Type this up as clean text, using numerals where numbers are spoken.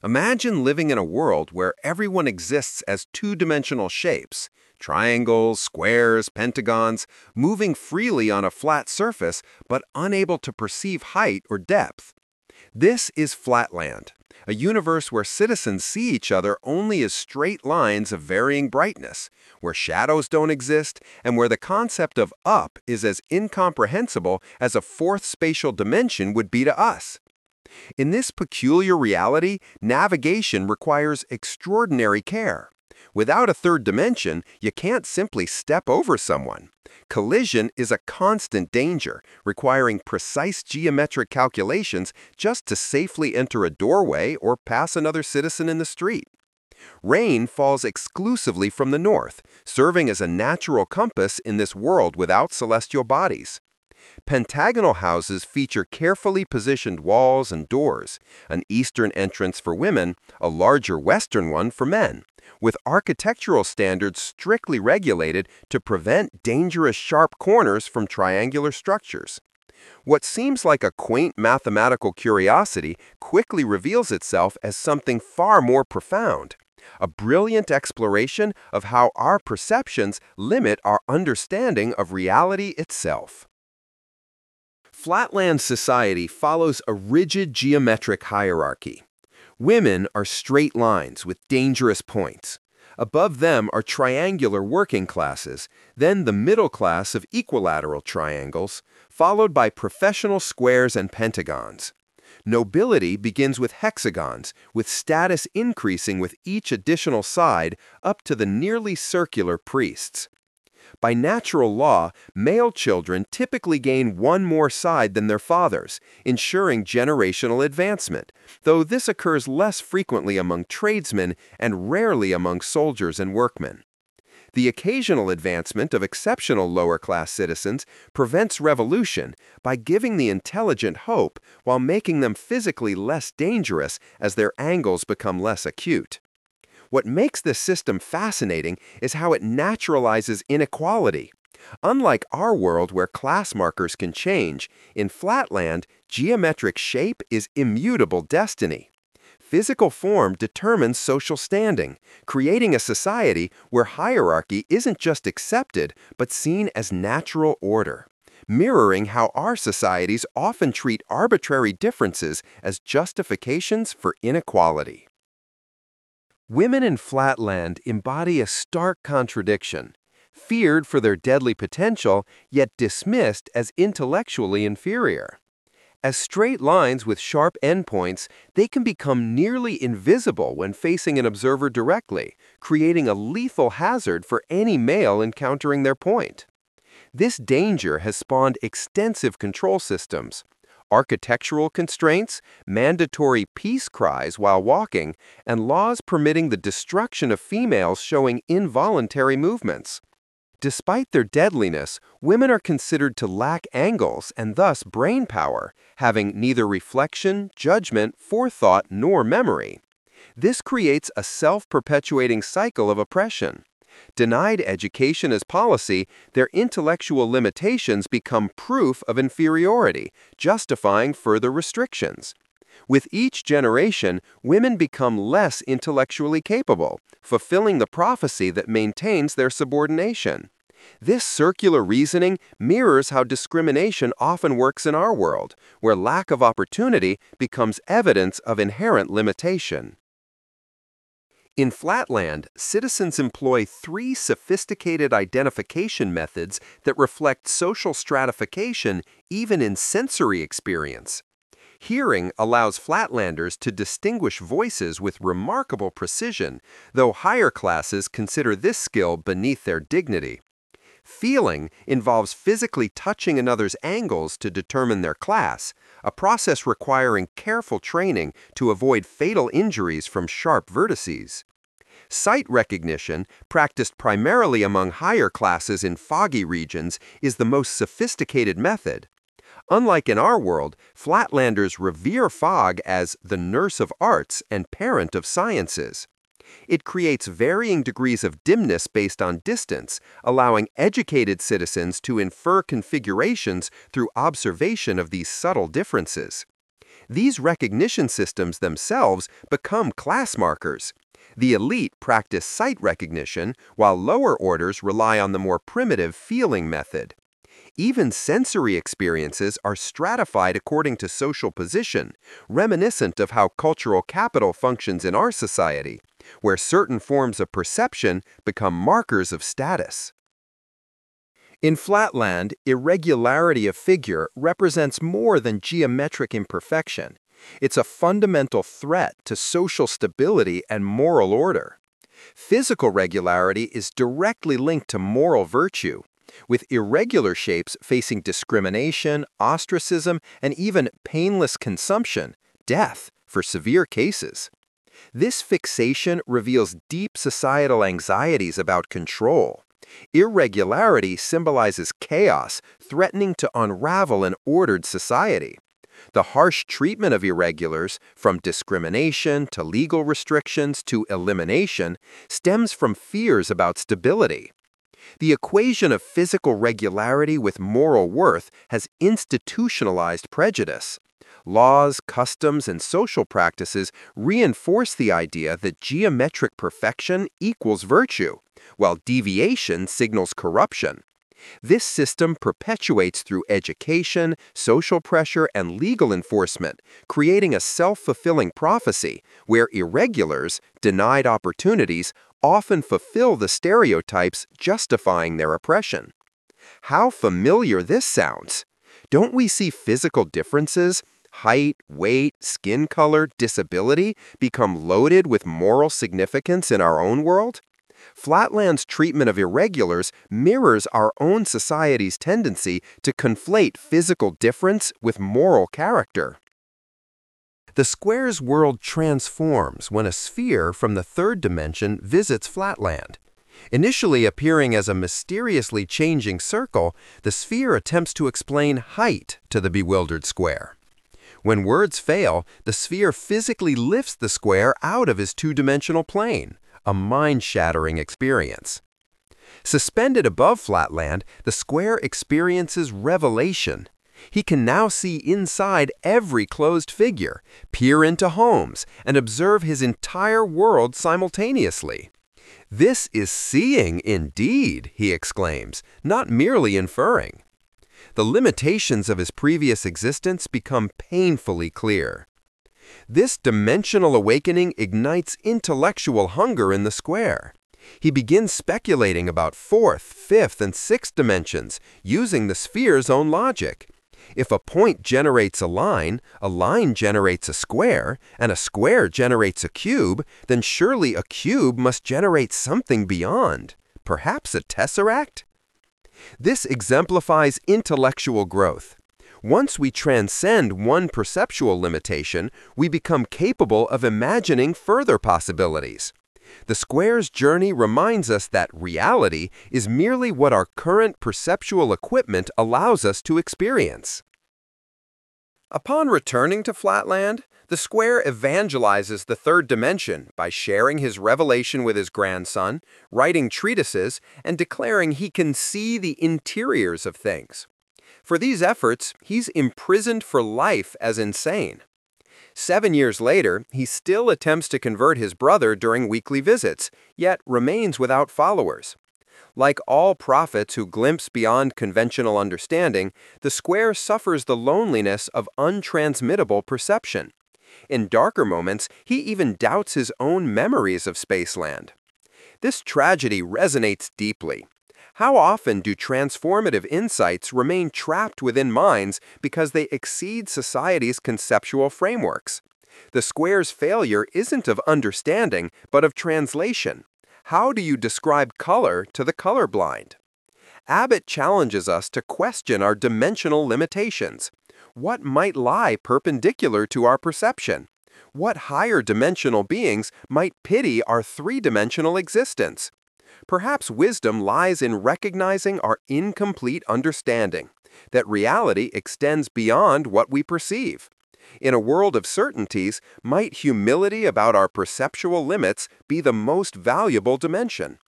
Imagine living in a world where everyone exists as two-dimensional shapes, triangles, squares, pentagons, moving freely on a flat surface but unable to perceive height or depth. This is Flatland, a universe where citizens see each other only as straight lines of varying brightness, where shadows don't exist, and where the concept of up is as incomprehensible as a fourth spatial dimension would be to us. In this peculiar reality, navigation requires extraordinary care. Without a third dimension, you can't simply step over someone. Collision is a constant danger, requiring precise geometric calculations just to safely enter a doorway or pass another citizen in the street. Rain falls exclusively from the north, serving as a natural compass in this world without celestial bodies. Pentagonal houses feature carefully positioned walls and doors, an eastern entrance for women, a larger western one for men, with architectural standards strictly regulated to prevent dangerous sharp corners from triangular structures. What seems like a quaint mathematical curiosity quickly reveals itself as something far more profound, a brilliant exploration of how our perceptions limit our understanding of reality itself. Flatland society follows a rigid geometric hierarchy. Women are straight lines with dangerous points. Above them are triangular working classes, then the middle class of equilateral triangles, followed by professional squares and pentagons. Nobility begins with hexagons, with status increasing with each additional side up to the nearly circular priests. By natural law, male children typically gain one more side than their fathers, ensuring generational advancement, though this occurs less frequently among tradesmen and rarely among soldiers and workmen. The occasional advancement of exceptional lower-class citizens prevents revolution by giving the intelligent hope while making them physically less dangerous as their angles become less acute. What makes this system fascinating is how it naturalizes inequality. Unlike our world where class markers can change, in Flatland, geometric shape is immutable destiny. Physical form determines social standing, creating a society where hierarchy isn't just accepted but seen as natural order, mirroring how our societies often treat arbitrary differences as justifications for inequality. Women in Flatland embody a stark contradiction, feared for their deadly potential, yet dismissed as intellectually inferior. As straight lines with sharp endpoints, they can become nearly invisible when facing an observer directly, creating a lethal hazard for any male encountering their point. This danger has spawned extensive control systems, architectural constraints, mandatory peace cries while walking, and laws permitting the destruction of females showing involuntary movements. Despite their deadliness, women are considered to lack angles and thus brain power, having neither reflection, judgment, forethought, nor memory. This creates a self-perpetuating cycle of oppression. Denied education as policy, their intellectual limitations become proof of inferiority, justifying further restrictions. With each generation, women become less intellectually capable, fulfilling the prophecy that maintains their subordination. This circular reasoning mirrors how discrimination often works in our world, where lack of opportunity becomes evidence of inherent limitation. In Flatland, citizens employ three sophisticated identification methods that reflect social stratification even in sensory experience. Hearing allows Flatlanders to distinguish voices with remarkable precision, though higher classes consider this skill beneath their dignity. Feeling involves physically touching another's angles to determine their class, a process requiring careful training to avoid fatal injuries from sharp vertices. Sight recognition, practiced primarily among higher classes in foggy regions, is the most sophisticated method. Unlike in our world, Flatlanders revere fog as the nurse of arts and parent of sciences. It creates varying degrees of dimness based on distance, allowing educated citizens to infer configurations through observation of these subtle differences. These recognition systems themselves become class markers. The elite practice sight recognition, while lower orders rely on the more primitive feeling method. Even sensory experiences are stratified according to social position, reminiscent of how cultural capital functions in our society, where certain forms of perception become markers of status. In Flatland, irregularity of figure represents more than geometric imperfection. It's a fundamental threat to social stability and moral order. Physical regularity is directly linked to moral virtue, with irregular shapes facing discrimination, ostracism, and even painless consumption, death, for severe cases. This fixation reveals deep societal anxieties about control. Irregularity symbolizes chaos, threatening to unravel an ordered society. The harsh treatment of irregulars, from discrimination to legal restrictions to elimination, stems from fears about stability. The equation of physical regularity with moral worth has institutionalized prejudice. Laws, customs, and social practices reinforce the idea that geometric perfection equals virtue, while deviation signals corruption. This system perpetuates through education, social pressure, and legal enforcement, creating a self-fulfilling prophecy where irregulars, denied opportunities, often fulfill the stereotypes justifying their oppression. How familiar this sounds! Don't we see physical differences, height, weight, skin color, disability, become loaded with moral significance in our own world? Flatland's treatment of irregulars mirrors our own society's tendency to conflate physical difference with moral character. The square's world transforms when a sphere from the third dimension visits Flatland. Initially appearing as a mysteriously changing circle, the sphere attempts to explain height to the bewildered square. When words fail, the sphere physically lifts the square out of his two-dimensional plane, a mind-shattering experience. Suspended above Flatland, the square experiences revelation. He can now see inside every closed figure, peer into homes, and observe his entire world simultaneously. "This is seeing indeed," he exclaims, not merely inferring. The limitations of his previous existence become painfully clear. This dimensional awakening ignites intellectual hunger in the square. He begins speculating about fourth, fifth, and sixth dimensions, using the sphere's own logic. If a point generates a line generates a square, and a square generates a cube, then surely a cube must generate something beyond, perhaps a tesseract? This exemplifies intellectual growth. Once we transcend one perceptual limitation, we become capable of imagining further possibilities. The square's journey reminds us that reality is merely what our current perceptual equipment allows us to experience. Upon returning to Flatland, the square evangelizes the third dimension by sharing his revelation with his grandson, writing treatises, and declaring he can see the interiors of things. For these efforts, he's imprisoned for life as insane. 7 years later, he still attempts to convert his brother during weekly visits, yet remains without followers. Like all prophets who glimpse beyond conventional understanding, the square suffers the loneliness of untransmittable perception. In darker moments, he even doubts his own memories of Spaceland. This tragedy resonates deeply. How often do transformative insights remain trapped within minds because they exceed society's conceptual frameworks? The square's failure isn't of understanding, but of translation. How do you describe color to the colorblind? Abbott challenges us to question our dimensional limitations. What might lie perpendicular to our perception? What higher dimensional beings might pity our three-dimensional existence? Perhaps wisdom lies in recognizing our incomplete understanding, that reality extends beyond what we perceive. In a world of certainties, might humility about our perceptual limits be the most valuable dimension?